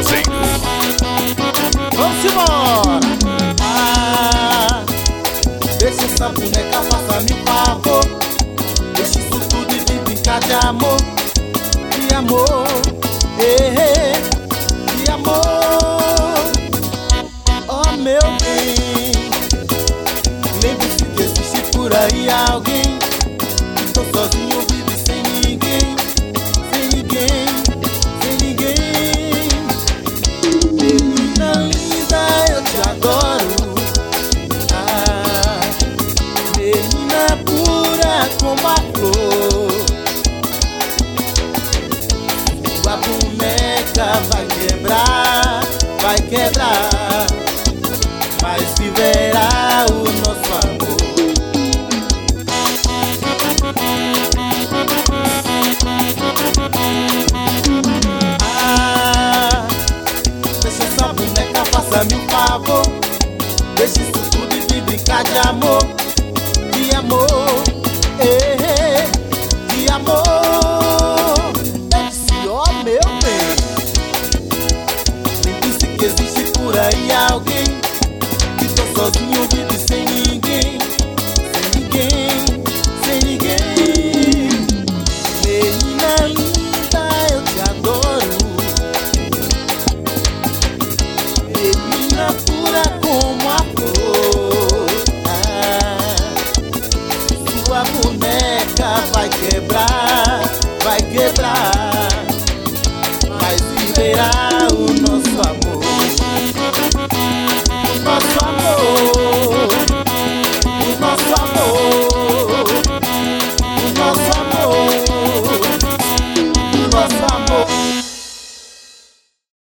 Cruzeiro. Vamos embora. Deixa essa boneca passar-me um favor. Deixa isso tudo e vem brincar de amor. De amor, de amor. Oh meu bem, lembre-se que existe por aí alguém que tô sozinho, vive sem ninguém. Sem ninguém, sem ninguém. Menina linda, eu te adoro. Menina pura como a flor. Sua boneca vai quebrar, mas viverá o nosso amor. Deixa essa boneca, faça-me um favor. Deixa isso tudo e vem brincar de amor. De amor, de amor. Eu disse, ó meu bem, lembre-se que existe por aí alguém que tô sozinho, vive